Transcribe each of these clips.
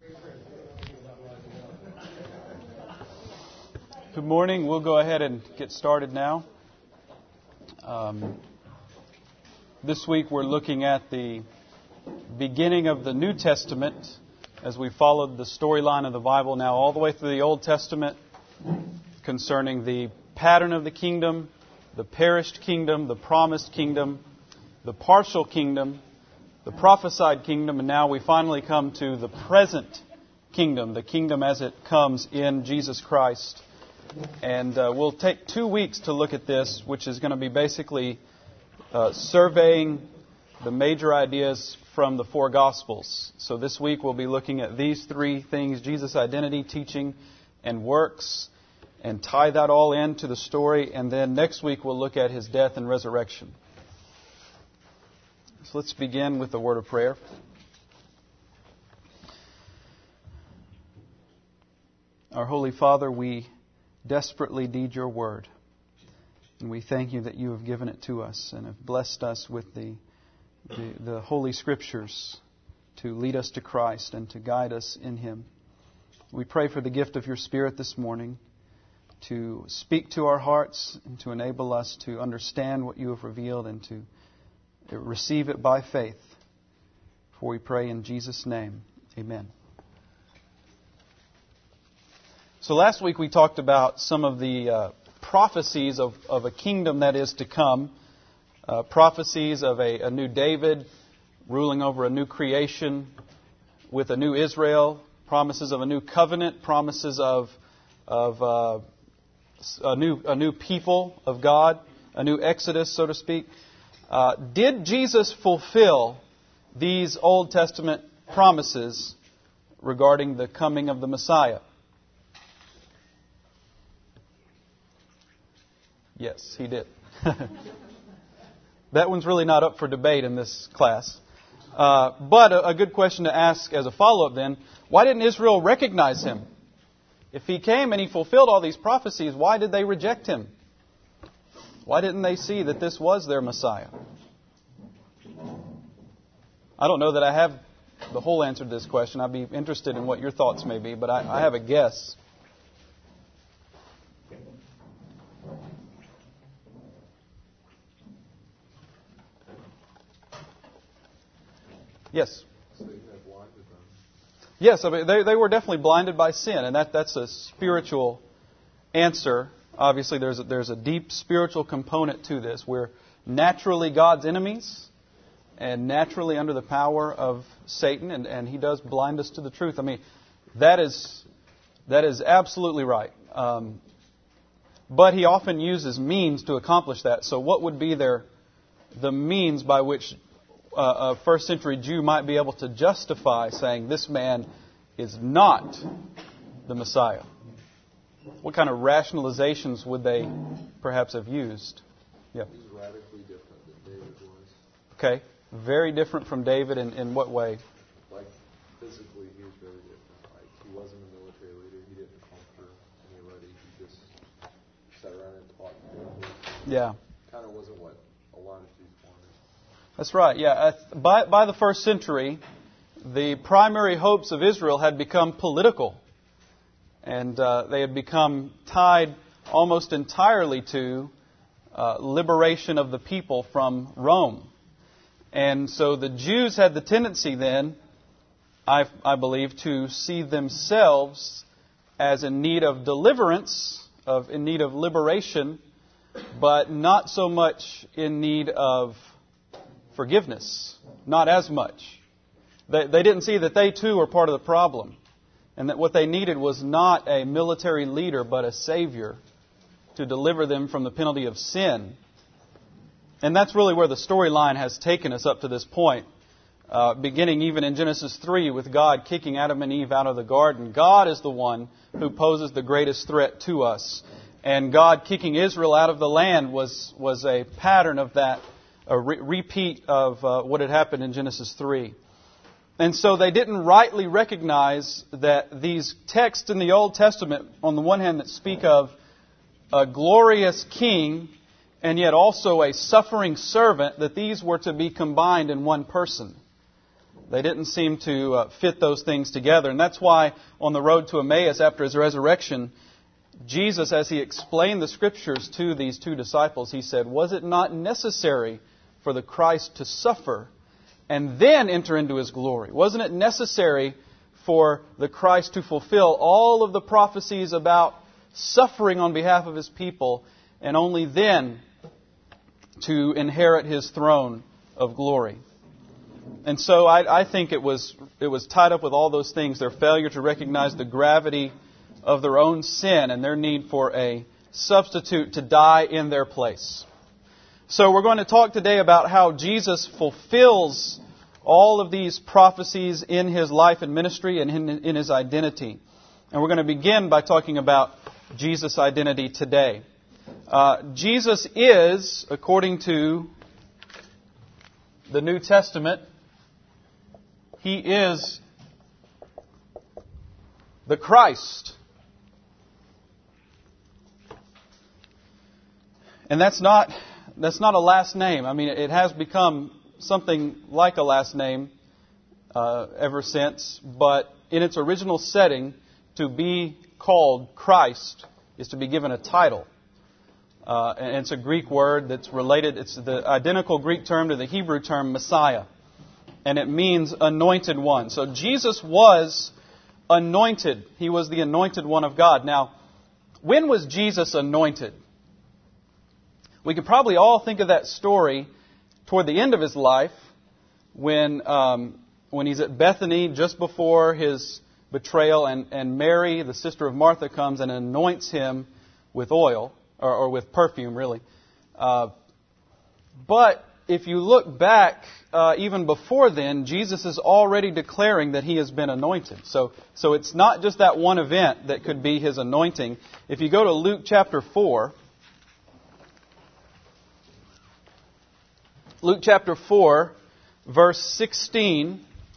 Good morning. We'll go ahead and get started now. This week we're looking at the beginning of the New Testament as we followed the storyline of the Bible now all the way through the Old Testament concerning the pattern of the kingdom, the perished kingdom, the promised kingdom, the partial kingdom, the prophesied kingdom, and now we finally come to the present kingdom, the kingdom as it comes in Jesus Christ. And we'll take 2 weeks to look at this, which is going to be basically surveying the major ideas from the four Gospels. So this week we'll be looking at these three things: Jesus' identity, teaching, and works, and tie that all into the story. And then next week we'll look at His death and resurrection. So let's begin with a word of prayer. Our Holy Father, we desperately need your word. And we thank you that you have given it to us and have blessed us with the Holy Scriptures to lead us to Christ and to guide us in Him. We pray for the gift of your Spirit this morning to speak to our hearts and to enable us to understand what you have revealed and to receive it by faith. For we pray in Jesus' name. Amen. So last week we talked about some of the prophecies of a kingdom that is to come. Prophecies of a new David ruling over a new creation with a new Israel. Promises of a new covenant. Promises of a new people of God. A new Exodus, so to speak. Did Jesus fulfill these Old Testament promises regarding the coming of the Messiah? Yes, He did. That one's really not up for debate in this class. But a good question to ask as a follow-up then, why didn't Israel recognize Him? If He came and He fulfilled all these prophecies, why did they reject Him? Why didn't they see that this was their Messiah? I don't know that I have the whole answer to this question. I'd be interested in what your thoughts may be, but I have a guess. Yes. Yes, I mean, they were definitely blinded by sin, and that's a spiritual answer. Obviously, there's a deep spiritual component to this. We're naturally God's enemies and naturally under the power of Satan, and he does blind us to the truth. I mean, that is absolutely right. But he often uses means to accomplish that. So what would be the means by which a first century Jew might be able to justify saying this man is not the Messiah? What kind of rationalizations would they perhaps have used? Yeah. He's radically different than David was. Okay. Very different from David in what way? Like, physically, he was very different. Like, he wasn't a military leader. He didn't conquer anybody. He just sat around and taught people. Yeah. Kind of wasn't what a lot of Jews wanted. That's right, yeah. By the first century, the primary hopes of Israel had become political. And they had become tied almost entirely to liberation of the people from Rome. And so the Jews had the tendency then, I believe, to see themselves as in need of deliverance, in need of liberation, but not so much in need of forgiveness. Not as much. They didn't see that they too were part of the problem. And that what they needed was not a military leader, but a Savior to deliver them from the penalty of sin. And that's really where the storyline has taken us up to this point. Beginning even in Genesis 3 with God kicking Adam and Eve out of the garden. God is the one who poses the greatest threat to us. And God kicking Israel out of the land was a pattern of that, a repeat of what had happened in Genesis 3. And so they didn't rightly recognize that these texts in the Old Testament, on the one hand, that speak of a glorious king and yet also a suffering servant, that these were to be combined in one person. They didn't seem to fit those things together. And that's why on the road to Emmaus after His resurrection, Jesus, as He explained the Scriptures to these two disciples, He said, "Was it not necessary for the Christ to suffer and then enter into His glory? Wasn't it necessary for the Christ to fulfill all of the prophecies about suffering on behalf of His people and only then to inherit His throne of glory?" And so I think it was tied up with all those things, their failure to recognize the gravity of their own sin and their need for a substitute to die in their place. So we're going to talk today about how Jesus fulfills all of these prophecies in His life and ministry and in His identity. And we're going to begin by talking about Jesus' identity today. Jesus is, according to the New Testament, He is the Christ. And that's not a last name. I mean, it has become something like a last name ever since. But in its original setting, to be called Christ is to be given a title. And it's a Greek word that's related. It's the identical Greek term to the Hebrew term Messiah. And it means anointed one. So Jesus was anointed. He was the anointed one of God. Now, when was Jesus anointed? We could probably all think of that story toward the end of His life when He's at Bethany just before His betrayal and Mary, the sister of Martha, comes and anoints Him with oil, or with perfume, really. But if you look back, even before then, Jesus is already declaring that He has been anointed. So it's not just that one event that could be His anointing. If you go to Luke chapter 4, Luke chapter 4, verse 16,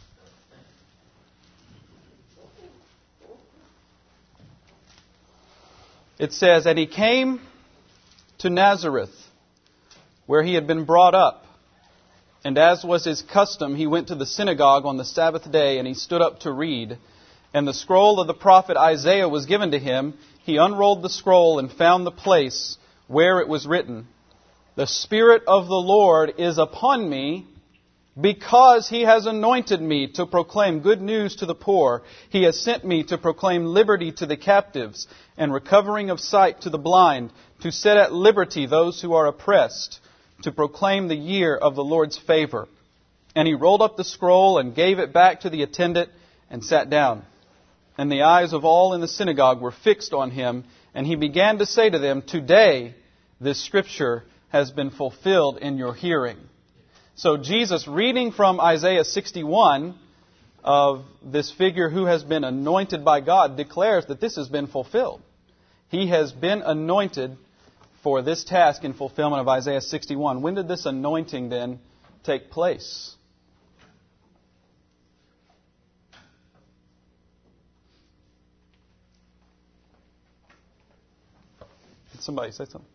it says, "And He came to Nazareth, where He had been brought up. And as was His custom, He went to the synagogue on the Sabbath day, and He stood up to read. And the scroll of the prophet Isaiah was given to Him. He unrolled the scroll and found the place where it was written, 'The Spirit of the Lord is upon me, because He has anointed me to proclaim good news to the poor. He has sent me to proclaim liberty to the captives and recovering of sight to the blind, to set at liberty those who are oppressed, to proclaim the year of the Lord's favor.' And He rolled up the scroll and gave it back to the attendant and sat down. And the eyes of all in the synagogue were fixed on Him, and He began to say to them, 'Today this scripture has been fulfilled in your hearing.'" So Jesus, reading from Isaiah 61 of this figure who has been anointed by God, declares that this has been fulfilled. He has been anointed for this task in fulfillment of Isaiah 61. When did this anointing then take place? Did somebody say something?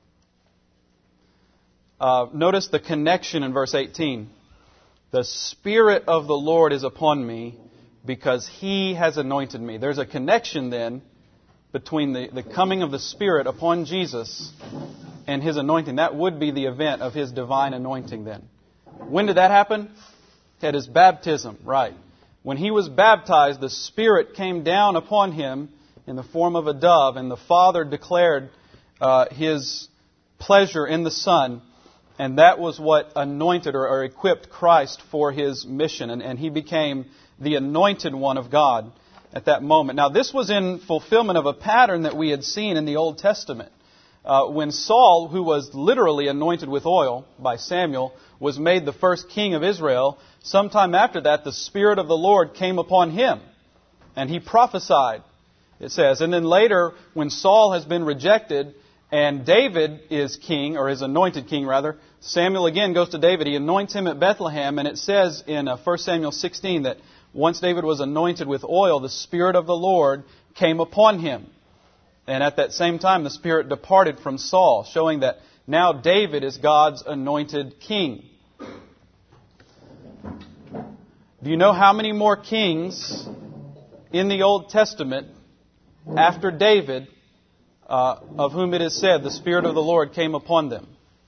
Notice the connection in verse 18. "The Spirit of the Lord is upon me, because He has anointed me." There's a connection then between the coming of the Spirit upon Jesus and His anointing. That would be the event of His divine anointing then. When did that happen? At His baptism, right. When He was baptized, the Spirit came down upon Him in the form of a dove, and the Father declared His pleasure in the Son. And that was what anointed or equipped Christ for His mission. And He became the anointed one of God at that moment. Now, this was in fulfillment of a pattern that we had seen in the Old Testament. When Saul, who was literally anointed with oil by Samuel, was made the first king of Israel, sometime after that, the Spirit of the Lord came upon him. And he prophesied, it says. And then later, when Saul has been rejected, and David is king, or is anointed king rather, Samuel again goes to David. He anoints him at Bethlehem, and it says in 1 Samuel 16 that once David was anointed with oil, the Spirit of the Lord came upon him. And at that same time, the Spirit departed from Saul, showing that now David is God's anointed king. Do you know how many more kings in the Old Testament after David, of whom it is said, the Spirit of the Lord came upon them?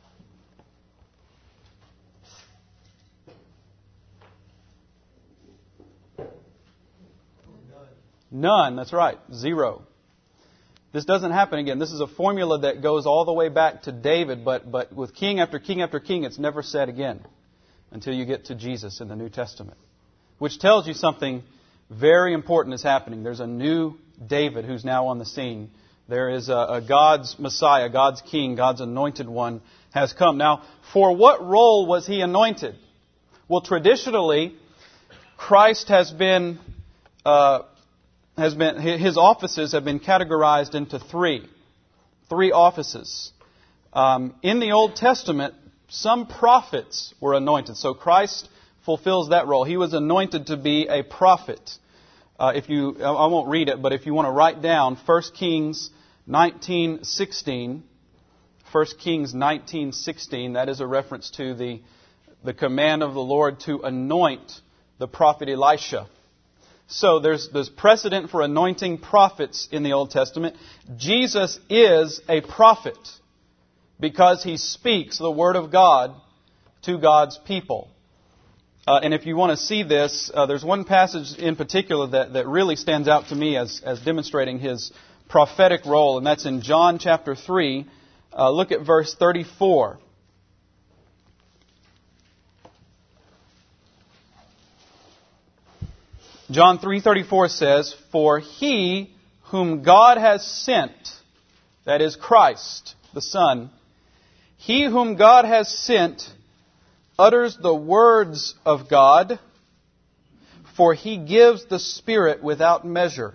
None, that's right, 0. This doesn't happen again. This is a formula that goes all the way back to David, but with king after king after king, it's never said again until you get to Jesus in the New Testament. Which tells you something very important is happening. There's a new David who's now on the scene. There is a God's Messiah, God's King, God's anointed one has come. Now, for what role was he anointed? Well, traditionally, Christ has been his offices have been categorized into three offices. In the Old Testament, some prophets were anointed. So Christ fulfills that role. He was anointed to be a prophet. I won't read it, but if you want to write down 1 Kings 19:16, 1 Kings 19:16, that is a reference to the command of the Lord to anoint the prophet Elisha. So there's precedent for anointing prophets in the Old Testament. Jesus is a prophet because he speaks the Word of God to God's people. And if you want to see this, there's one passage in particular that really stands out to me as demonstrating his prophetic role, and that's in John chapter 3. Look at verse 34. John 3:34 says, "For he whom God has sent," that is Christ, the Son, "he whom God has sent utters the words of God, for he gives the Spirit without measure."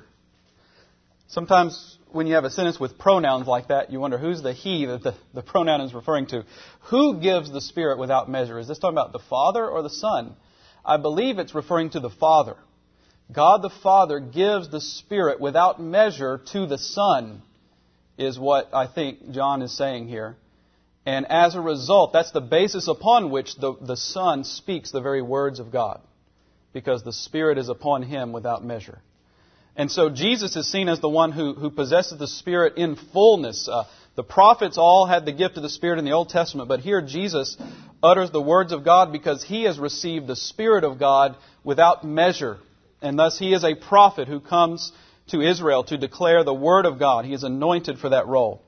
Sometimes when you have a sentence with pronouns like that, you wonder who's the he that the pronoun is referring to. Who gives the Spirit without measure? Is this talking about the Father or the Son? I believe it's referring to the Father. God the Father gives the Spirit without measure to the Son, is what I think John is saying here. And as a result, that's the basis upon which the Son speaks the very words of God, because the Spirit is upon him without measure. And so Jesus is seen as the one who possesses the Spirit in fullness. The prophets all had the gift of the Spirit in the Old Testament, but here Jesus utters the words of God because he has received the Spirit of God without measure. And thus he is a prophet who comes to Israel to declare the Word of God. He is anointed for that role.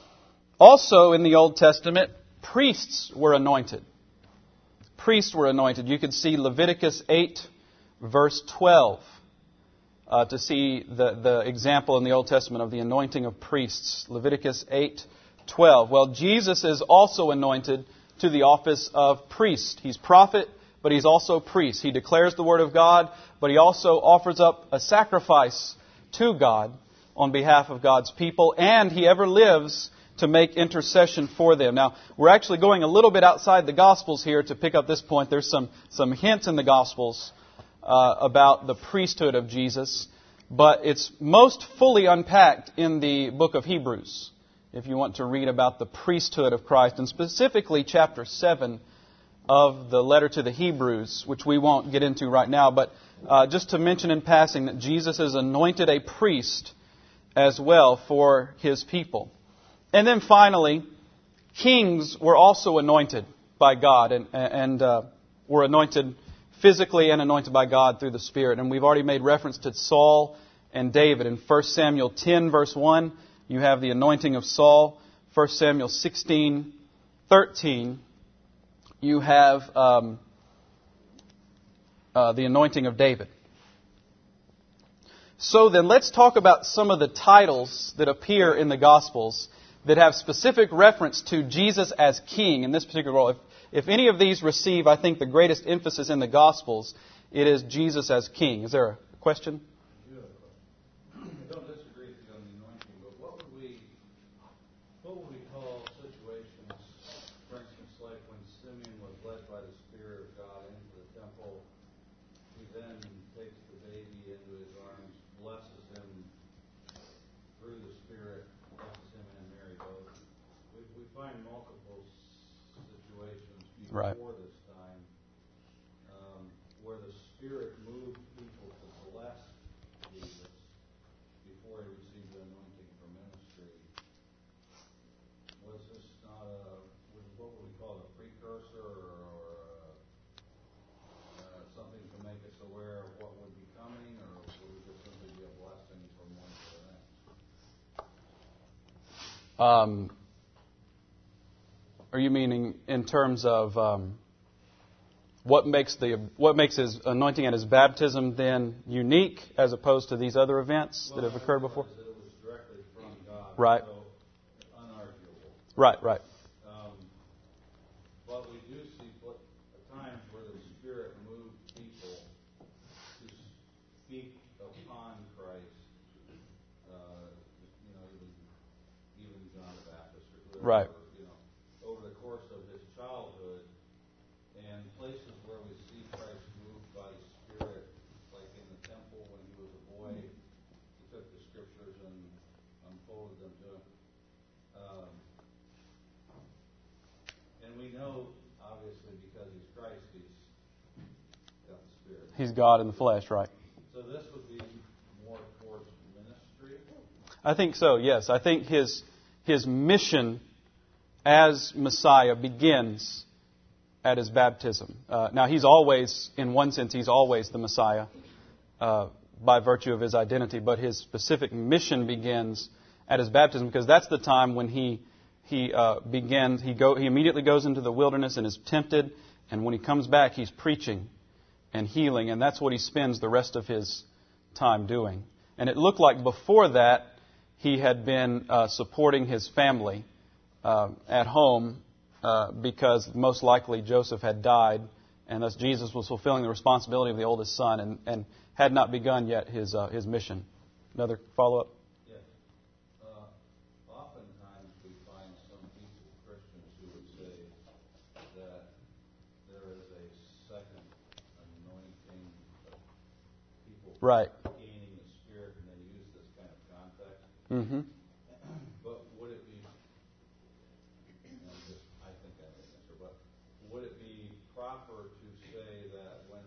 Also in the Old Testament, priests were anointed. Priests were anointed. You could see Leviticus 8, verse 12, to see the example in the Old Testament of the anointing of priests. Leviticus 8:12. Well, Jesus is also anointed to the office of priest. He's prophet, but he's also priest. He declares the Word of God, but he also offers up a sacrifice to God on behalf of God's people, and he ever lives to make intercession for them. Now, we're actually going a little bit outside the Gospels here to pick up this point. There's some hints in the Gospels about the priesthood of Jesus, but it's most fully unpacked in the book of Hebrews, if you want to read about the priesthood of Christ, and specifically chapter 7 of the letter to the Hebrews, which we won't get into right now, but just to mention in passing that Jesus is anointed a priest as well for his people. And then finally, kings were also anointed by God and were anointed physically and anointed by God through the Spirit. And we've already made reference to Saul and David. In 1 Samuel 10, verse 1, you have the anointing of Saul. 1 Samuel 16:13, you have the anointing of David. So then let's talk about some of the titles that appear in the Gospels that have specific reference to Jesus as King in this particular role. If any of these receive, I think, the greatest emphasis in the Gospels, it is Jesus as King. Is there a question? I don't disagree with you on the anointing, but what would we call situations, for instance, like when Simeon was led by the Spirit of God into the temple, he then takes the baby into his arms, blesses him through the Spirit, blesses him and Mary both. We find multiple situations before this time where the Spirit Are you meaning in terms of what makes his anointing at his baptism then unique as opposed to these other events that have occurred before? That it was directly from God, right. So unarguable. Right. But we do see times where the Spirit moved people to speak upon Christ. Even John the Baptist or whoever. Right. Over the course of his childhood, and places where we see Christ moved by the Spirit, like in the temple when he was a boy, he took the scriptures and unfolded them to him. And we know, obviously, because he's Christ, he's got the Spirit. He's God in the flesh, right? So this would be more towards ministry? I think so, yes. I think his mission as Messiah begins at his baptism. Now, he's always, in one sense, he's always the Messiah by virtue of his identity, but his specific mission begins at his baptism because that's the time when he immediately goes into the wilderness and is tempted, and when he comes back, he's preaching and healing, and that's what he spends the rest of his time doing. And it looked like before that he had been supporting his family at home because most likely Joseph had died, and thus Jesus was fulfilling the responsibility of the oldest son and had not begun yet his mission. Another follow-up? Yes. Oftentimes we find some people, Christians, who would say that there is a second anointing of people right. gaining the Spirit, and they use this kind of context. Mm-hmm. But would it be, I think I have an answer, but would it be proper to say that when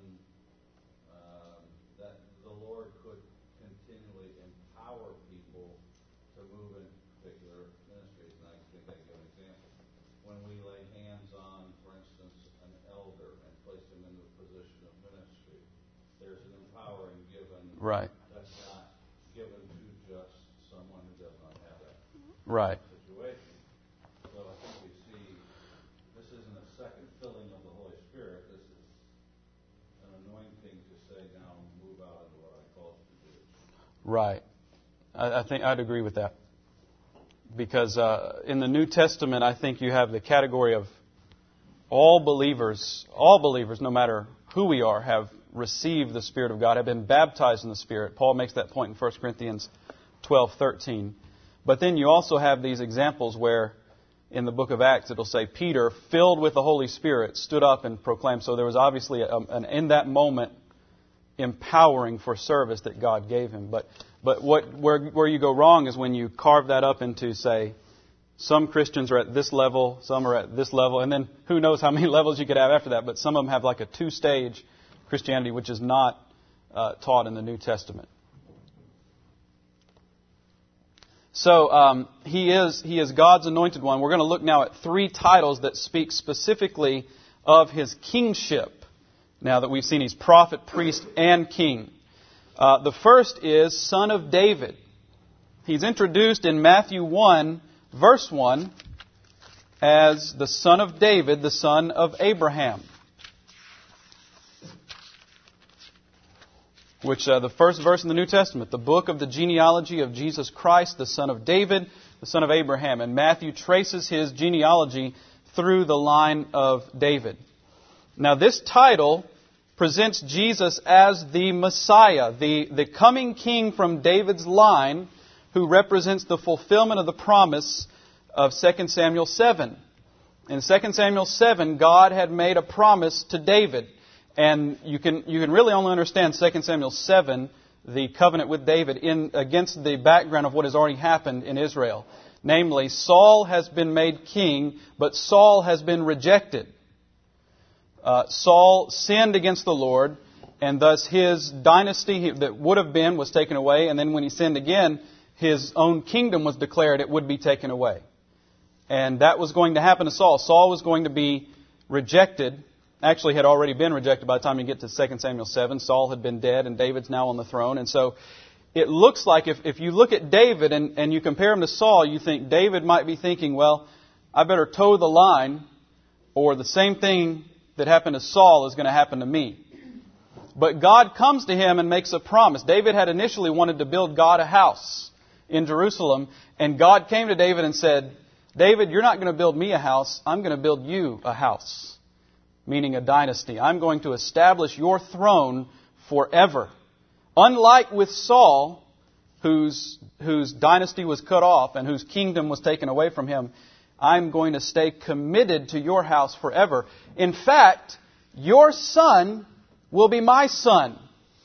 that the Lord could continually empower people to move in particular ministries? And I think I give an example. When we lay hands on, for instance, an elder and place him in the position of ministry, there's an empowering given. Right. That's not given to just someone who does not have that right. situation. So I think we see this isn't a second filling of the Holy Spirit. This is an anointing to say, now move out into what I called you to do. Right. I think I'd agree with that. Because in the New Testament, I think you have the category of all believers, no matter who we are, have received the Spirit of God, have been baptized in the Spirit. Paul makes that point in 1 Corinthians 12:13. But then you also have these examples where in the book of Acts it'll say Peter, filled with the Holy Spirit, stood up and proclaimed. So there was obviously in that moment empowering for service that God gave him. But where you go wrong is when you carve that up into, say, some Christians are at this level, some are at this level, and then who knows how many levels you could have after that. But some of them have like a two-stage Christianity, which is not taught in the New Testament. So he is God's anointed one. We're going to look now at three titles that speak specifically of his kingship. Now that we've seen he's prophet, priest, and king. The first is Son of David. He's introduced in Matthew 1, verse 1, as the Son of David, the son of Abraham. Which the first verse in the New Testament, the book of the genealogy of Jesus Christ, the son of David, the son of Abraham. And Matthew traces his genealogy through the line of David. Now this title presents Jesus as the Messiah, the coming king from David's line, who represents the fulfillment of the promise of 2 Samuel 7. In 2 Samuel 7, God had made a promise to David. And you can really only understand 2 Samuel 7, the covenant with David, against the background of what has already happened in Israel. Namely, Saul has been made king, but Saul has been rejected. Saul sinned against the Lord, and thus his dynasty that would have been was taken away. And then when he sinned again, his own kingdom was declared it would be taken away. And that was going to happen to Saul. Saul was going to be rejected. Actually had already been rejected by the time you get to 2 Samuel 7. Saul had been dead and David's now on the throne. And so it looks like if you look at David and you compare him to Saul, you think David might be thinking, well, I better toe the line, or the same thing that happened to Saul is going to happen to me. But God comes to him and makes a promise. David had initially wanted to build God a house in Jerusalem, and God came to David and said, David, you're not going to build me a house, I'm going to build you a house, meaning a dynasty. I'm going to establish your throne forever. Unlike with Saul, whose dynasty was cut off and whose kingdom was taken away from him, I'm going to stay committed to your house forever. In fact, your son will be my son.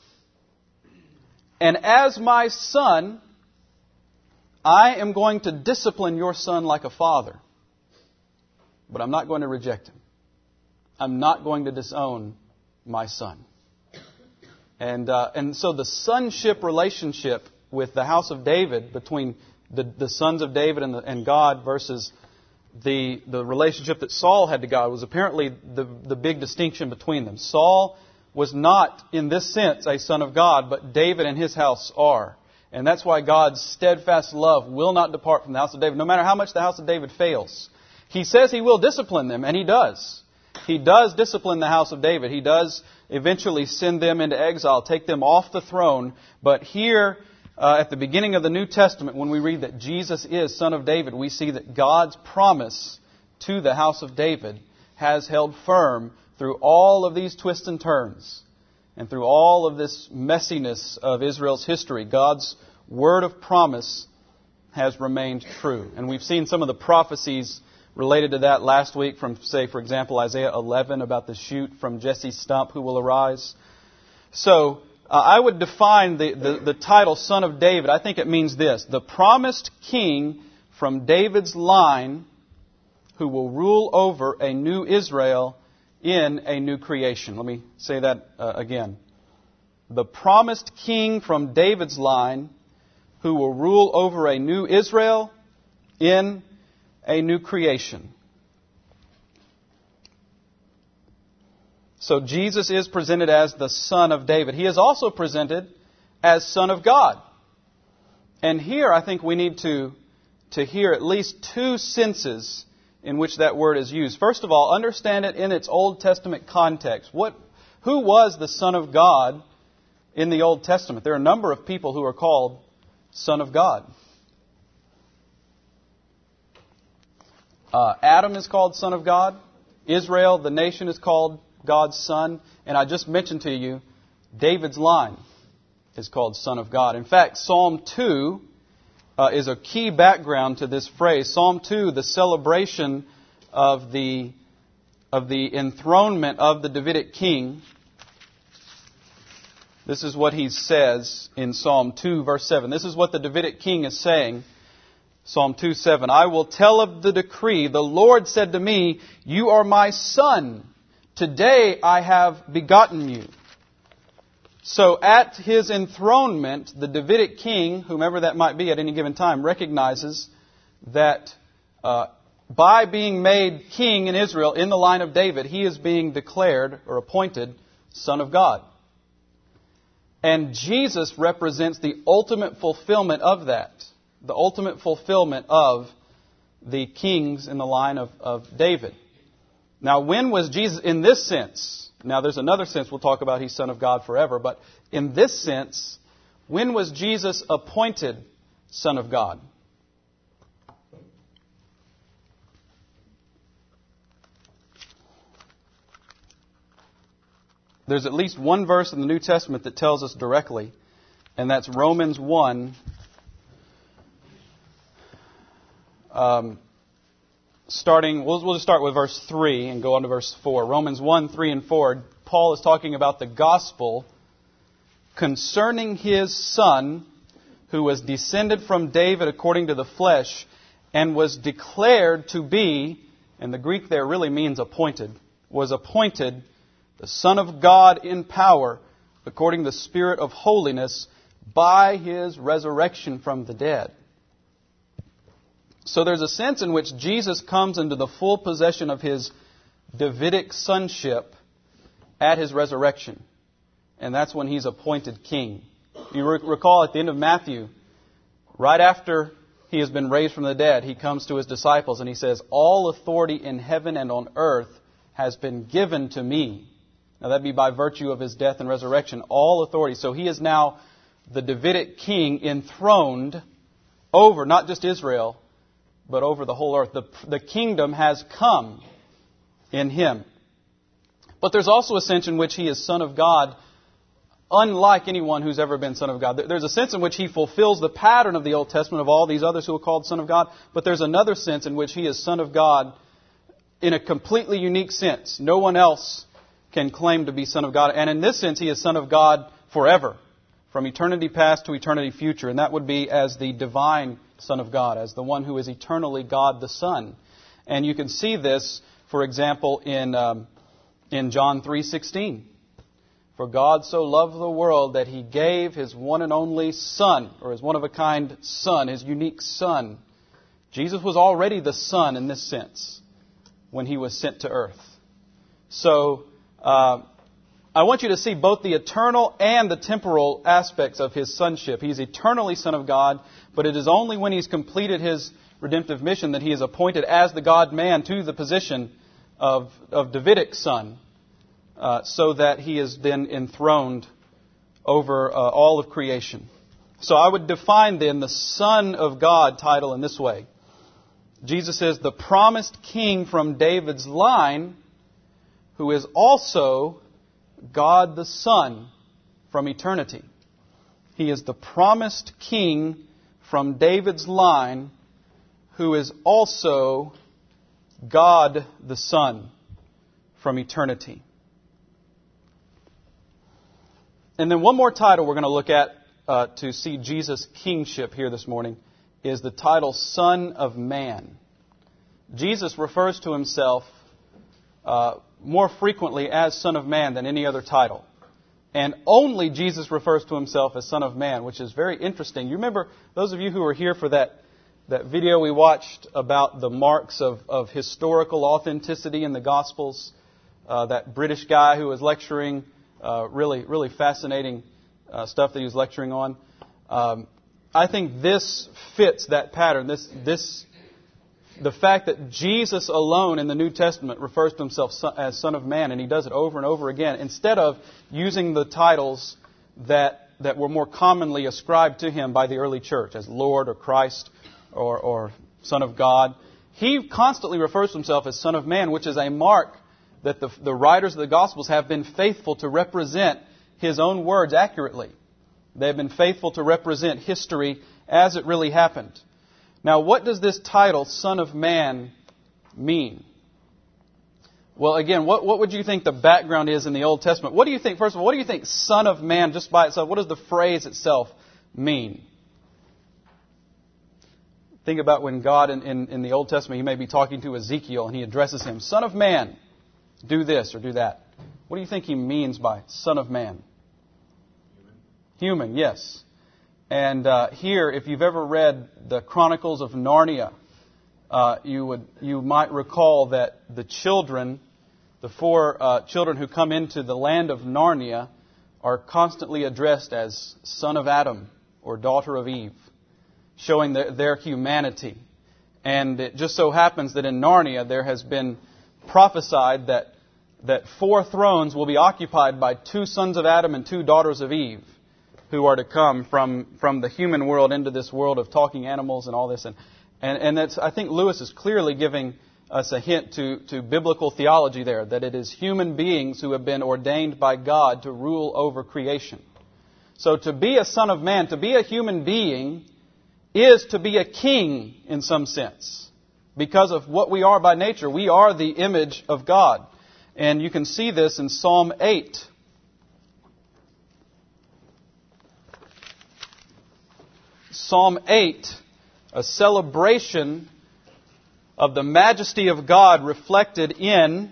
And as my son, I am going to discipline your son like a father. But I'm not going to reject him. I'm not going to disown my son. And so the sonship relationship with the house of David, between the sons of David and God versus the relationship that Saul had to God, was apparently the big distinction between them. Saul was not, in this sense, a son of God, but David and his house are. And that's why God's steadfast love will not depart from the house of David, no matter how much the house of David fails. He says He will discipline them, and He does. He does discipline the house of David. He does eventually send them into exile, take them off the throne. But here, at the beginning of the New Testament, when we read that Jesus is Son of David, we see that God's promise to the house of David has held firm through all of these twists and turns and through all of this messiness of Israel's history. God's word of promise has remained true. And we've seen some of the prophecies related to that last week from, say, for example, Isaiah 11 about the shoot from Jesse's stump who will arise. So, I would define the title Son of David. I think it means this: the promised king from David's line who will rule over a new Israel in a new creation. Let me say that again. The promised king from David's line who will rule over a new Israel in a new creation. So Jesus is presented as the Son of David. He is also presented as Son of God. And here I think we need to hear at least two senses in which that word is used. First of all, understand it in its Old Testament context. Who was the Son of God in the Old Testament? There are a number of people who are called Son of God. Adam is called Son of God. Israel, the nation, is called God's son. And I just mentioned to you, David's line is called Son of God. In fact, Psalm 2 is a key background to this phrase. Psalm 2, the celebration of the enthronement of the Davidic king. This is what he says in Psalm 2, verse 7. This is what the Davidic king is saying. Psalm 2:7, I will tell of the decree. The Lord said to me, you are my son. Today I have begotten you. So at his enthronement, the Davidic king, whomever that might be at any given time, recognizes that by being made king in Israel in the line of David, he is being declared or appointed Son of God. And Jesus represents the ultimate fulfillment of that. The ultimate fulfillment of the kings in the line of David. Now, when was Jesus, in this sense, now there's another sense we'll talk about, He's Son of God forever, but in this sense, when was Jesus appointed Son of God? There's at least one verse in the New Testament that tells us directly, and that's Romans 1. We'll just start with verse 3 and go on to verse 4. Romans 1, 3, and 4. Paul is talking about the gospel concerning His Son, who was descended from David according to the flesh, and was declared to be, and the Greek there really means appointed, was appointed the Son of God in power, according to the Spirit of holiness, by His resurrection from the dead. So there's a sense in which Jesus comes into the full possession of His Davidic sonship at His resurrection. And that's when He's appointed king. You recall at the end of Matthew, right after he has been raised from the dead, he comes to his disciples and he says, all authority in heaven and on earth has been given to me. Now that be by virtue of his death and resurrection. All authority. So he is now the Davidic king enthroned over not just Israel, but over the whole earth. The kingdom has come in him. But there's also a sense in which he is Son of God, unlike anyone who's ever been Son of God. There's a sense in which he fulfills the pattern of the Old Testament of all these others who are called Son of God. But there's another sense in which he is Son of God in a completely unique sense. No one else can claim to be Son of God. And in this sense, he is Son of God forever, from eternity past to eternity future. And that would be as the divine Son of God, as the one who is eternally God the Son. And you can see this, for example, in John 3:16. For God so loved the world that he gave his one and only Son, or his one-of-a-kind Son, his unique Son. Jesus was already the Son in this sense when he was sent to earth. So, I want you to see both the eternal and the temporal aspects of his sonship. He's eternally Son of God, but it is only when he's completed his redemptive mission that he is appointed as the God-man to the position of Davidic son, so that he is then enthroned over all of creation. So I would define then the Son of God title in this way. Jesus is the promised king from David's line, who is also God the Son from eternity. He is the promised king from David's line, who is also God the Son from eternity. And then one more title we're going to look at to see Jesus' kingship here this morning is the title Son of Man. Jesus refers to himself more frequently as Son of Man than any other title. And only Jesus refers to himself as Son of Man, which is very interesting. You remember, those of you who were here for that video we watched about the marks of historical authenticity in the Gospels, that British guy who was lecturing, really fascinating stuff that he was lecturing on. I think this fits that pattern. The fact that Jesus alone in the New Testament refers to himself as Son of Man, and he does it over and over again, instead of using the titles that were more commonly ascribed to him by the early church as Lord or Christ or Son of God. He constantly refers to himself as Son of Man, which is a mark that the writers of the Gospels have been faithful to represent his own words accurately. They have been faithful to represent history as it really happened. Now, what does this title, Son of Man, mean? Well, again, what would you think the background is in the Old Testament? What do you think, first of all, what do you think Son of Man, just by itself, what does the phrase itself mean? Think about when God in the Old Testament, he may be talking to Ezekiel and he addresses him, Son of Man, do this or do that. What do you think he means by Son of Man? Human, yes. And here, if you've ever read the Chronicles of Narnia, you might recall that the children, the four children who come into the land of Narnia, are constantly addressed as son of Adam or daughter of Eve, showing their humanity. And it just so happens that in Narnia there has been prophesied that 4 thrones will be occupied by 2 sons of Adam and 2 daughters of Eve, who are to come from the human world into this world of talking animals and all this. And that's, I think Lewis is clearly giving us a hint to biblical theology there, that it is human beings who have been ordained by God to rule over creation. So to be a son of man, to be a human being, is to be a king in some sense. Because of what we are by nature, we are the image of God. And you can see this in Psalm 8. Psalm 8, a celebration of the majesty of God reflected in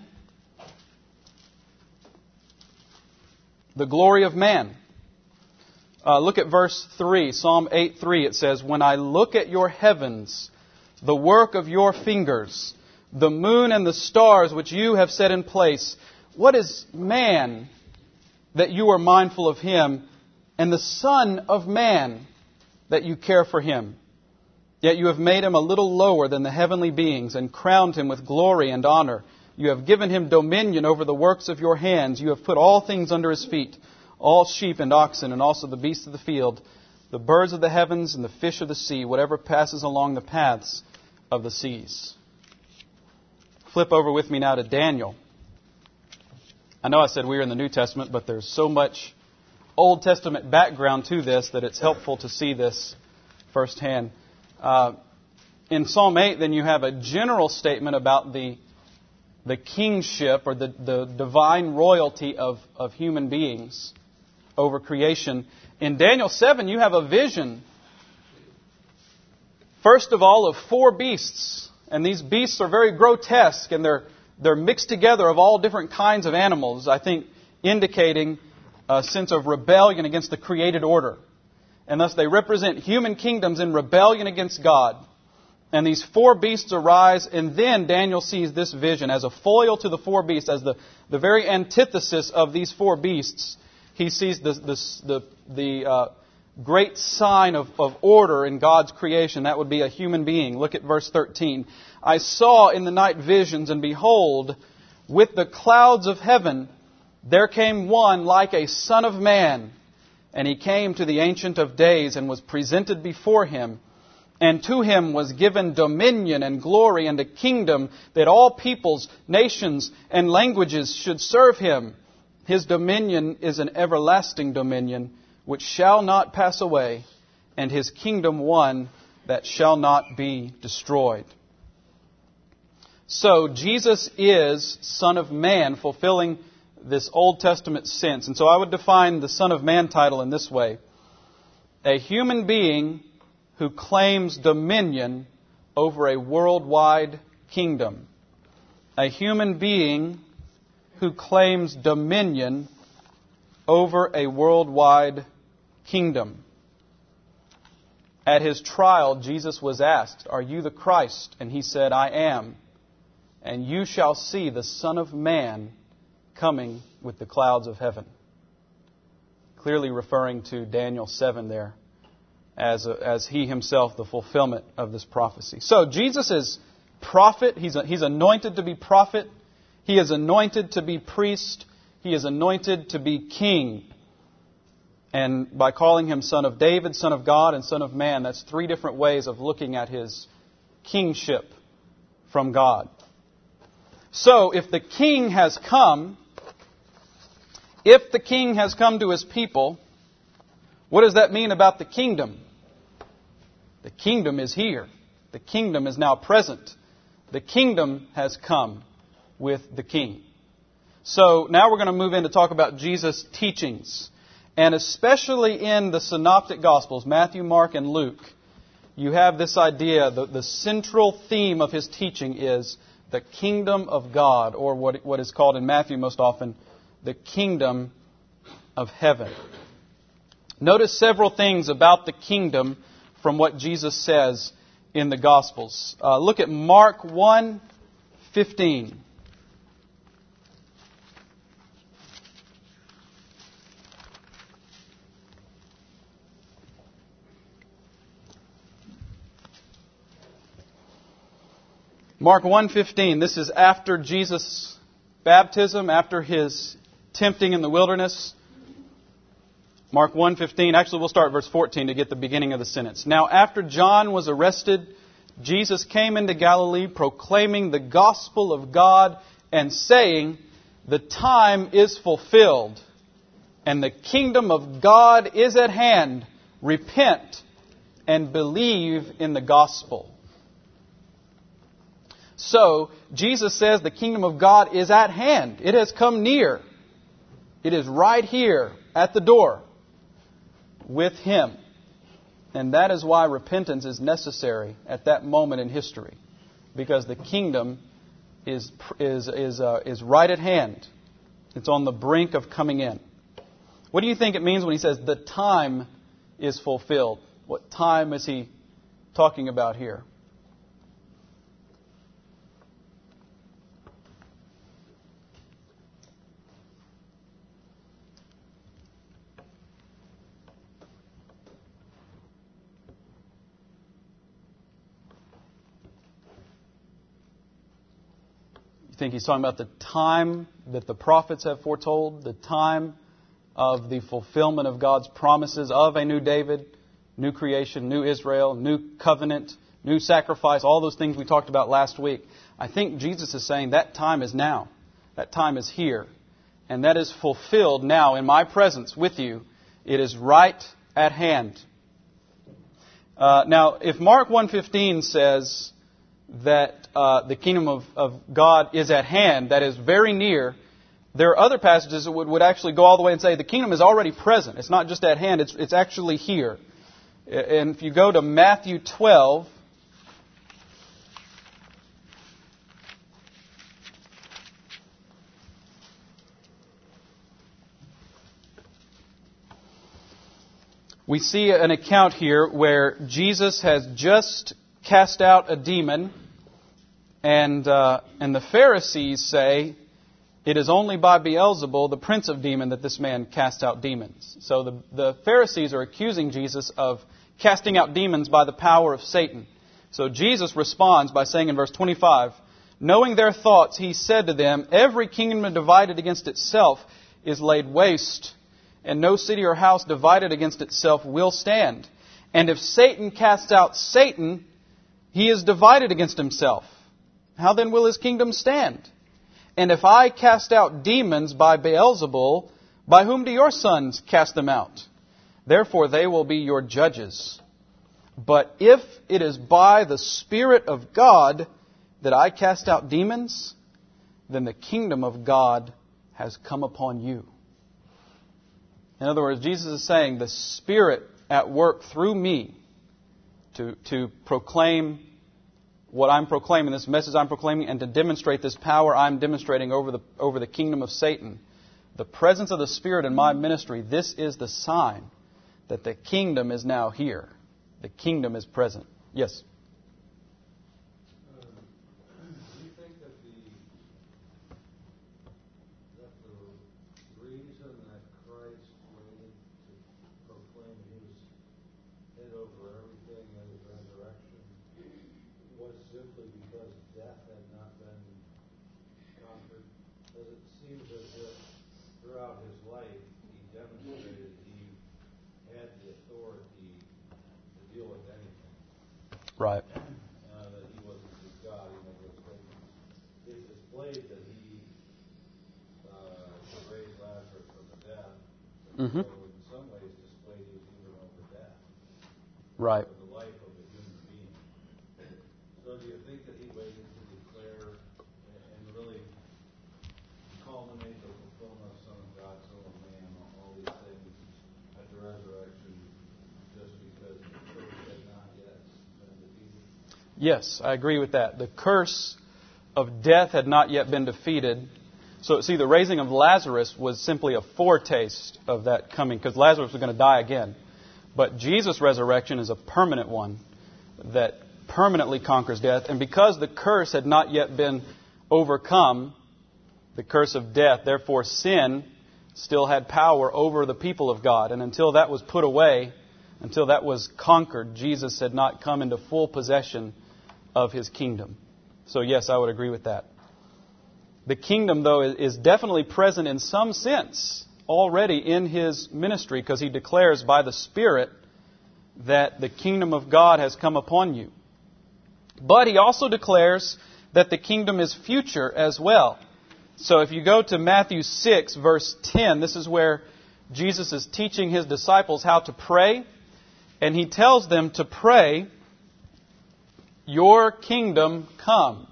the glory of man. Look at verse 3, Psalm 8:3. It says, "When I look at your heavens, the work of your fingers, the moon and the stars which you have set in place, what is man that you are mindful of him, and the Son of Man, that you care for him. Yet you have made him a little lower than the heavenly beings and crowned him with glory and honor. You have given him dominion over the works of your hands. You have put all things under his feet, all sheep and oxen, and also the beasts of the field, the birds of the heavens and the fish of the sea, whatever passes along the paths of the seas. Flip over with me now to Daniel. I know I said we were in the New Testament, but there's so much Old Testament background to this that it's helpful to see this firsthand. In Psalm 8, then you have a general statement about the kingship or the divine royalty of human beings over creation. In Daniel 7, you have a vision, first of all, of 4 beasts. And these beasts are very grotesque, and they're mixed together of all different kinds of animals, I think indicating a sense of rebellion against the created order. And thus they represent human kingdoms in rebellion against God. And these 4 beasts arise, and then Daniel sees this vision as a foil to the 4 beasts, as the very antithesis of these 4 beasts. He sees the great sign of order in God's creation. That would be a human being. Look at verse 13. I saw in the night visions, and behold, with the clouds of heaven, there came one like a son of man. And he came to the Ancient of Days and was presented before him. And to him was given dominion and glory and a kingdom, that all peoples, nations, and languages should serve him. His dominion is an everlasting dominion, which shall not pass away, and his kingdom one that shall not be destroyed. So Jesus is Son of Man, fulfilling this Old Testament sense. And so I would define the Son of Man title in this way: a human being who claims dominion over a worldwide kingdom. A human being who claims dominion over a worldwide kingdom. At his trial, Jesus was asked, "Are you the Christ?" And he said, "I am. And you shall see the Son of Man coming with the clouds of heaven." Clearly referring to Daniel 7 there as he himself the fulfillment of this prophecy. So Jesus is prophet. He's anointed to be prophet. He is anointed to be priest. He is anointed to be king. And by calling him Son of David, Son of God, and Son of Man, that's 3 different ways of looking at his kingship from God. So if the king has come, to his people, what does that mean about the kingdom? The kingdom is here. The kingdom is now present. The kingdom has come with the king. So now we're going to move in to talk about Jesus' teachings. And especially in the Synoptic Gospels, Matthew, Mark, and Luke, you have this idea, the central theme of his teaching is the kingdom of God, or what is called in Matthew most often, the kingdom of heaven. Notice several things about the kingdom from what Jesus says in the Gospels. Look at Mark 1:15. Mark 1:15, this is after Jesus' baptism, after his tempting in the wilderness. Mark 1:15, actually we'll start verse 14 to get the beginning of the sentence. Now after John was arrested, Jesus came into Galilee proclaiming the gospel of God and saying, "The time is fulfilled and the kingdom of God is at hand. Repent and believe in the gospel." So, Jesus says the kingdom of God is at hand. It has come near. It is right here at the door with him. And that is why repentance is necessary at that moment in history. Because the kingdom is right at hand. It's on the brink of coming in. What do you think it means when he says the time is fulfilled? What time is he talking about here? think he's talking about the time that the prophets have foretold, the time of the fulfillment of God's promises of a new David, new creation, new Israel, new covenant, new sacrifice, all those things we talked about last week. I think Jesus is saying that time is now. That time is here. And that is fulfilled now in my presence with you. It is right at hand. Now, if Mark 1:15 says that the kingdom of God is at hand, that is very near, there are other passages that would actually go all the way and say the kingdom is already present. It's not just at hand, it's actually here. And if you go to Matthew 12, we see an account here where Jesus has just cast out a demon, and the Pharisees say it is only by Beelzebul, the prince of demons, that this man cast out demons. So the Pharisees are accusing Jesus of casting out demons by the power of Satan. So Jesus responds by saying in verse 25, knowing their thoughts, he said to them, every kingdom divided against itself is laid waste, and no city or house divided against itself will stand. And if Satan casts out Satan, he is divided against himself. How then will his kingdom stand? And if I cast out demons by Beelzebul, by whom do your sons cast them out? Therefore they will be your judges. But if it is by the Spirit of God that I cast out demons, then the kingdom of God has come upon you. In other words, Jesus is saying the Spirit at work through me to proclaim what I'm proclaiming, this message I'm proclaiming, and to demonstrate this power I'm demonstrating over the kingdom of Satan. The presence of the Spirit in my ministry, this is the sign that the kingdom is now here. The kingdom is present. Yes? Do you think that the reason that Christ waited to proclaim he was head over everything at his resurrection was simply because death had not been conquered? Because it seems as if throughout his life he demonstrated he had the authority to deal with anything. Right. That he wasn't just God, he made those statements. It displayed that he could raise Lazarus from the dead. Mm-hmm. So in some ways displayed he was even over death. Right. The life of a human being. So do you think that he waited to declare and really culminate the fulfillment of Son of God, Son of Man, all these things at the resurrection just because the curse had not yet been defeated? Yes, I agree with that. The curse of death had not yet been defeated. So, see, the raising of Lazarus was simply a foretaste of that coming, because Lazarus was going to die again. But Jesus' resurrection is a permanent one that permanently conquers death. And because the curse had not yet been overcome, the curse of death, therefore sin still had power over the people of God. And until that was put away, until that was conquered, Jesus had not come into full possession of his kingdom. So yes, I would agree with that. The kingdom, though, is definitely present in some sense already in his ministry, because he declares by the Spirit that the kingdom of God has come upon you. But he also declares that the kingdom is future as well. So if you go to Matthew 6, verse 10, this is where Jesus is teaching his disciples how to pray. And he tells them to pray, your kingdom come.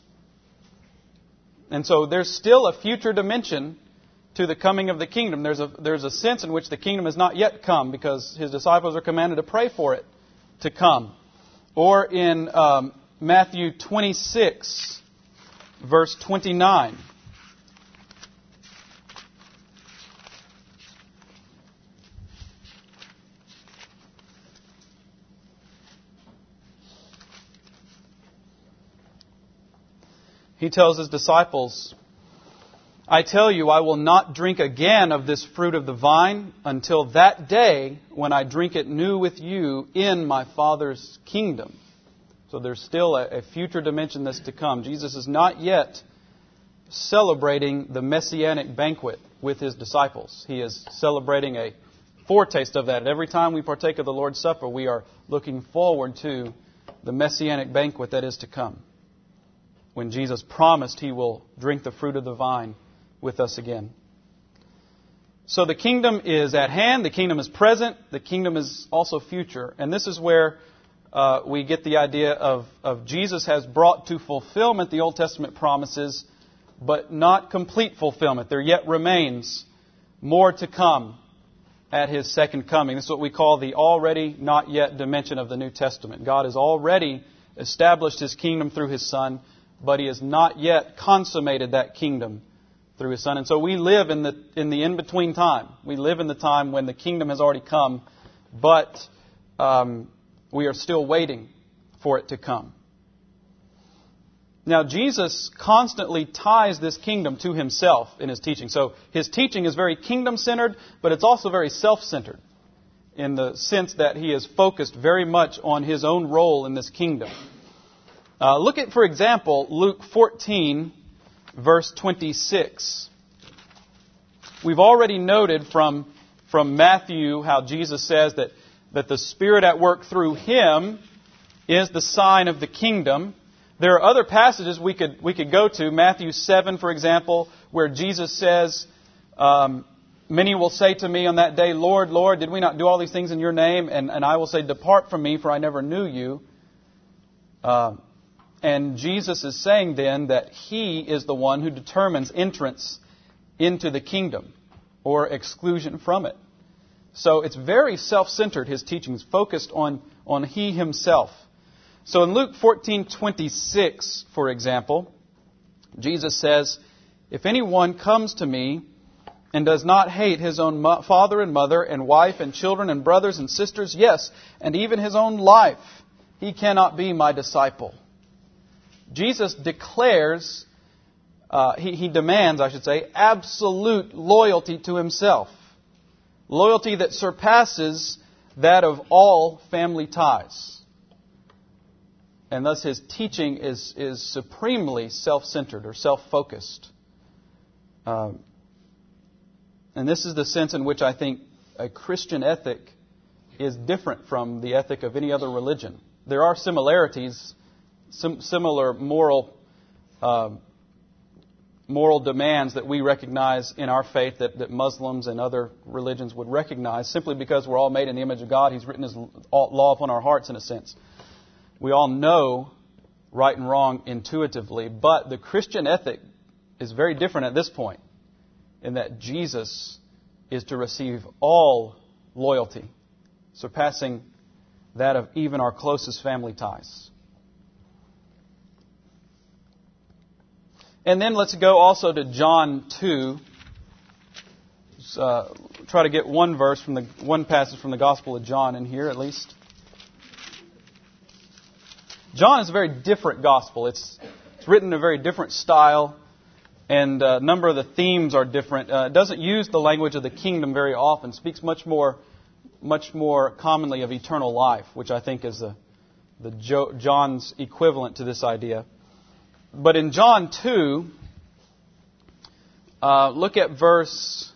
And so there's still a future dimension to the coming of the kingdom. There's a sense in which the kingdom has not yet come, because his disciples are commanded to pray for it to come. Or in Matthew 26, verse 29. He tells his disciples, I tell you, I will not drink again of this fruit of the vine until that day when I drink it new with you in my Father's kingdom. So there's still a future dimension that's to come. Jesus is not yet celebrating the Messianic banquet with His disciples. He is celebrating a foretaste of that. Every time we partake of the Lord's Supper, we are looking forward to the Messianic banquet that is to come, when Jesus promised He will drink the fruit of the vine with us again. So the kingdom is at hand, the kingdom is present, the kingdom is also future. And this is where we get the idea of Jesus has brought to fulfillment the Old Testament promises, but not complete fulfillment. There yet remains more to come at His second coming. This is what we call the already not yet dimension of the New Testament. God has already established His kingdom through His Son, but He has not yet consummated that kingdom through His Son. And so we live in the in-between time. We live in the time when the kingdom has already come, but we are still waiting for it to come. Now, Jesus constantly ties this kingdom to Himself in His teaching. So His teaching is very kingdom-centered, but it's also very self-centered in the sense that He is focused very much on His own role in this kingdom. Look at, for example, Luke 14, verse 26. We've already noted from Matthew how Jesus says that the Spirit at work through Him is the sign of the kingdom. There are other passages we could go to. Matthew 7, for example, where Jesus says, many will say to me on that day, Lord, Lord, did we not do all these things in Your name? And I will say, depart from me, for I never knew you. And Jesus is saying then that He is the one who determines entrance into the kingdom or exclusion from it. So it's very self-centered, His teaching is focused on He Himself. So in Luke 14:26, for example, Jesus says, if anyone comes to me and does not hate his own father and mother and wife and children and brothers and sisters, yes, and even his own life, he cannot be my disciple. Jesus declares, he demands, I should say, absolute loyalty to Himself. Loyalty that surpasses that of all family ties. And thus His teaching is supremely self-centered or self-focused. And this is the sense in which I think a Christian ethic is different from the ethic of any other religion. There are similarities, similar moral demands that we recognize in our faith that Muslims and other religions would recognize, simply because we're all made in the image of God. He's written His law upon our hearts in a sense. We all know right and wrong intuitively, but the Christian ethic is very different at this point, in that Jesus is to receive all loyalty, surpassing that of even our closest family ties. And then let's go also to John 2. Try to get one passage from the Gospel of John in here at least. John is a very different gospel. It's written in a very different style, and a number of the themes are different. It doesn't use the language of the kingdom very often. It speaks much more commonly of eternal life, which I think is John's equivalent to this idea. But in John 2, look at verse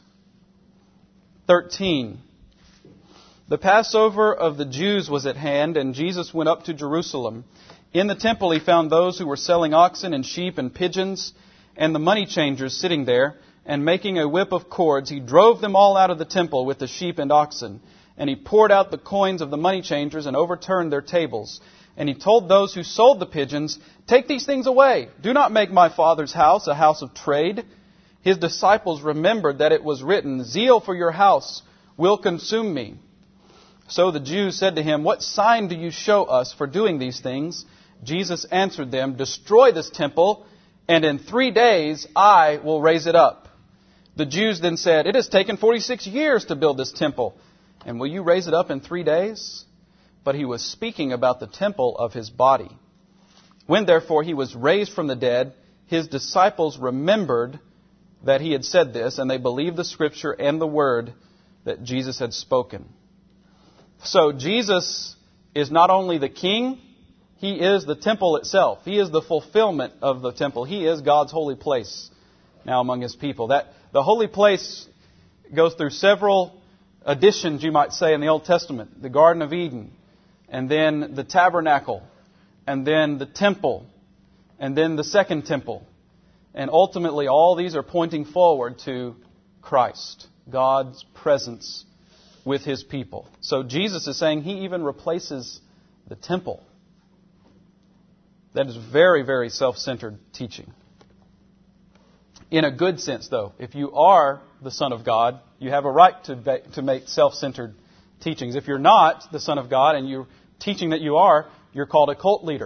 13. The Passover of the Jews was at hand, and Jesus went up to Jerusalem. In the temple He found those who were selling oxen and sheep and pigeons, and the money changers sitting there, and making a whip of cords, He drove them all out of the temple with the sheep and oxen. And He poured out the coins of the money changers and overturned their tables. And He told those who sold the pigeons, take these things away. Do not make my Father's house a house of trade. His disciples remembered that it was written, zeal for your house will consume me. So the Jews said to Him, what sign do you show us for doing these things? Jesus answered them, destroy this temple, and in 3 days I will raise it up. The Jews then said, it has taken 46 years to build this temple, and will you raise it up in 3 days? But He was speaking about the temple of His body. When therefore He was raised from the dead, His disciples remembered that He had said this, and they believed the Scripture and the word that Jesus had spoken. So Jesus is not only the King, He is the temple itself. He is the fulfillment of the temple. He is God's holy place now among His people. That the holy place goes through several additions, you might say, in the Old Testament. The Garden of Eden, and then the tabernacle, and then the temple, and then the second temple. And ultimately, all these are pointing forward to Christ, God's presence with His people. So Jesus is saying He even replaces the temple. That is very, very self-centered teaching. In a good sense, though, if you are the Son of God, you have a right to make self-centered teachings. If you're not the Son of God and you're teaching that you are, you're called a cult leader.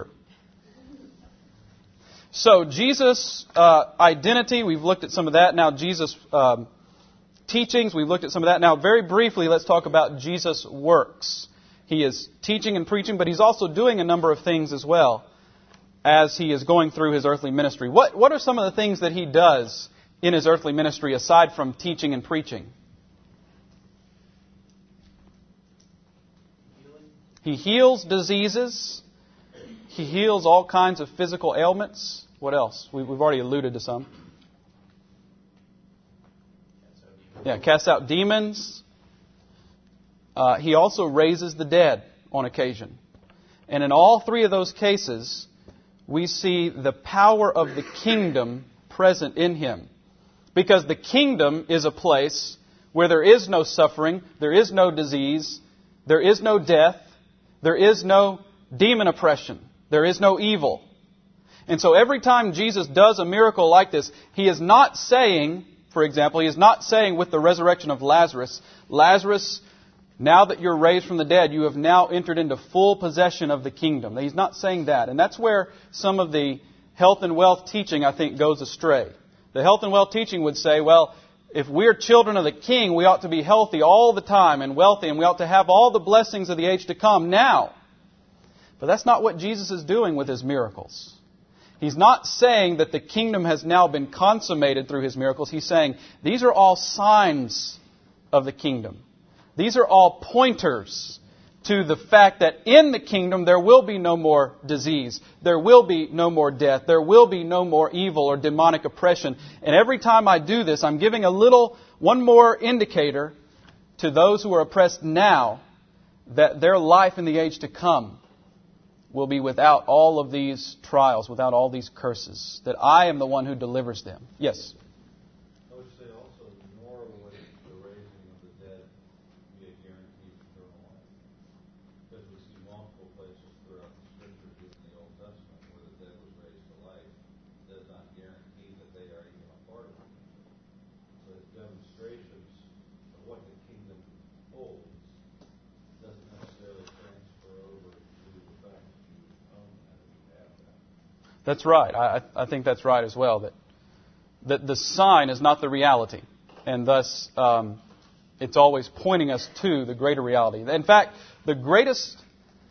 So Jesus' identity, we've looked at some of that. Now Jesus' teachings, we've looked at some of that. Now very briefly, let's talk about Jesus' works. He is teaching and preaching, but He's also doing a number of things as well as He is going through His earthly ministry. What are some of the things that He does in His earthly ministry aside from teaching and preaching? He heals diseases. He heals all kinds of physical ailments. What else? We've already alluded to some. Yeah, casts out demons. He also raises the dead on occasion. And in all three of those cases, we see the power of the kingdom present in Him. Because the kingdom is a place where there is no suffering, there is no disease, there is no death, there is no demon oppression, there is no evil. And so every time Jesus does a miracle like this, He is not saying, for example, He is not saying with the resurrection of Lazarus, Lazarus, now that you're raised from the dead, you have now entered into full possession of the kingdom. He's not saying that. And that's where some of the health and wealth teaching, I think, goes astray. The health and wealth teaching would say, well, if we're children of the King, we ought to be healthy all the time and wealthy, and we ought to have all the blessings of the age to come now. But that's not what Jesus is doing with His miracles. He's not saying that the kingdom has now been consummated through His miracles. He's saying these are all signs of the kingdom. These are all pointers to the fact that in the kingdom there will be no more disease. There will be no more death. There will be no more evil or demonic oppression. And every time I do this, I'm giving one more indicator to those who are oppressed now that their life in the age to come will be without all of these trials, without all these curses, that I am the one who delivers them. Yes? I would say also, nor would the raising of the dead be a guarantee of eternal life. Because we see multiple places throughout the Scriptures, even the Old Testament, where the dead was raised to life. It does not guarantee that they are even a part of it. So the demonstrations of what the kingdom holds doesn't necessarily transfer over to the fact that you own that or you have that. That's right. I think that's right as well. That the sign is not the reality. And thus, it's always pointing us to the greater reality. In fact, the greatest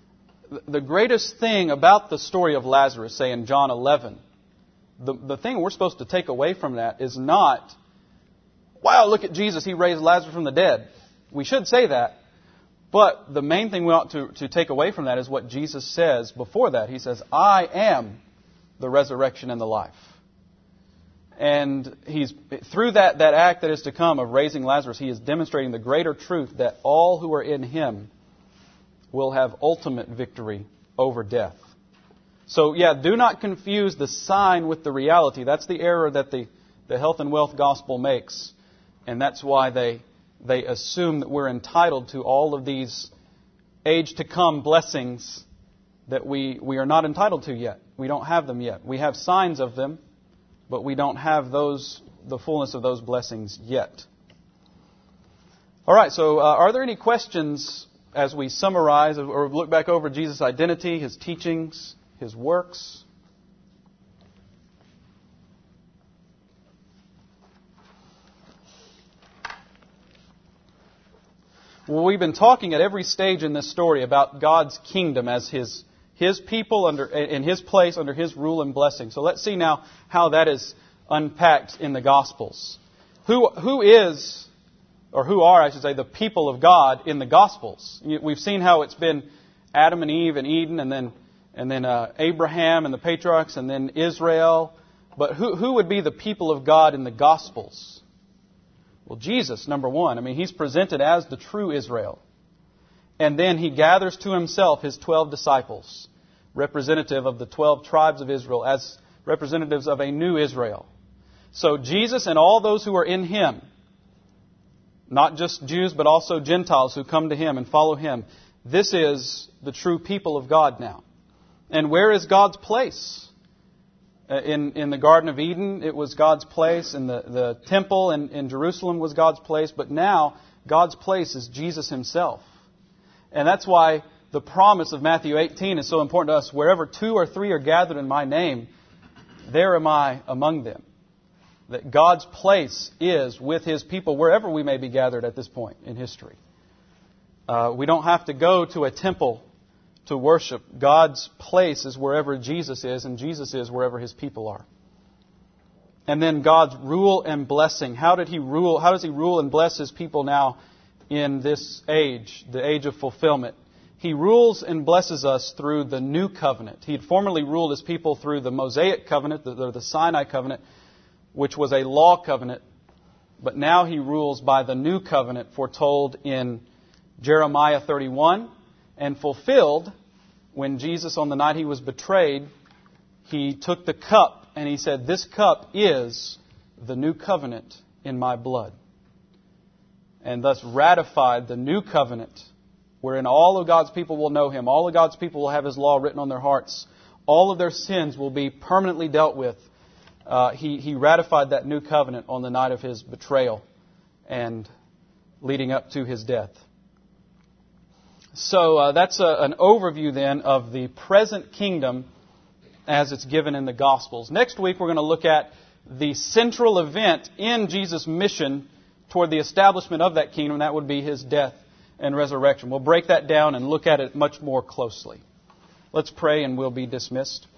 thing about the story of Lazarus, say in John 11, the thing we're supposed to take away from that is not, wow, look at Jesus, He raised Lazarus from the dead. We should say that. But the main thing we ought to take away from that is what Jesus says before that. He says, I am the resurrection and the life. And He's through that act that is to come of raising Lazarus, He is demonstrating the greater truth that all who are in Him will have ultimate victory over death. So, do not confuse the sign with the reality. That's the error that the health and wealth gospel makes. And that's why they assume that we're entitled to all of these age-to-come blessings that we are not entitled to yet. We don't have them yet. We have signs of them, but we don't have the fullness of those blessings yet. All right, so are there any questions as we summarize or look back over Jesus' identity, His teachings, His works? Well, we've been talking at every stage in this story about God's kingdom as His people in His place under His rule and blessing. So let's see now how that is unpacked in the Gospels. Who are, I should say, the people of God in the Gospels? We've seen how it's been Adam and Eve in Eden, and then Abraham and the patriarchs, and then Israel, But who would be the people of God in the Gospels? Well, Jesus, number one. I mean, He's presented as the true Israel. And then He gathers to Himself His 12 disciples, representative of the 12 tribes of Israel, as representatives of a new Israel. So Jesus and all those who are in Him, not just Jews but also Gentiles who come to Him and follow Him, this is the true people of God now. And where is God's place? In the Garden of Eden, it was God's place. In the temple in Jerusalem was God's place. But now, God's place is Jesus Himself. And that's why the promise of Matthew 18 is so important to us. Wherever 2 or 3 are gathered in my name, there am I among them. That God's place is with His people wherever we may be gathered at this point in history. We don't have to go to a temple to worship. God's place is wherever Jesus is, and Jesus is wherever His people are. And then God's rule and blessing. How did He rule? How does He rule and bless His people now in this age, the age of fulfillment? He rules and blesses us through the new covenant. He had formerly ruled His people through the Mosaic covenant, the Sinai covenant, which was a law covenant. But now He rules by the new covenant foretold in Jeremiah 31 and fulfilled when Jesus, on the night He was betrayed, He took the cup and He said, "This cup is the new covenant in my blood." And thus ratified the new covenant wherein all of God's people will know Him. All of God's people will have His law written on their hearts. All of their sins will be permanently dealt with. He ratified that new covenant on the night of His betrayal and leading up to His death. So that's an overview then of the present kingdom as it's given in the Gospels. Next week we're going to look at the central event in Jesus' mission toward the establishment of that kingdom. That would be His death and resurrection. We'll break that down and look at it much more closely. Let's pray and we'll be dismissed.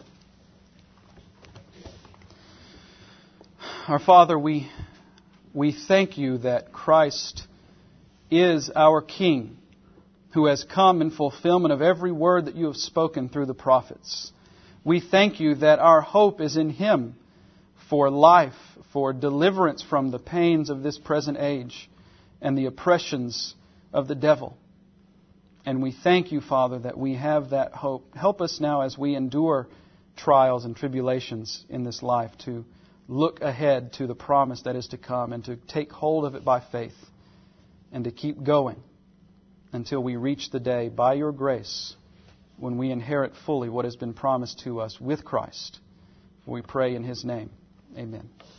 Our Father, we thank You that Christ is our King, who has come in fulfillment of every word that You have spoken through the prophets. We thank You that our hope is in Him for life, for deliverance from the pains of this present age and the oppressions of the devil. And we thank You, Father, that we have that hope. Help us now as we endure trials and tribulations in this life to look ahead to the promise that is to come and to take hold of it by faith and to keep going until we reach the day, by Your grace, when we inherit fully what has been promised to us with Christ. We pray in His name. Amen.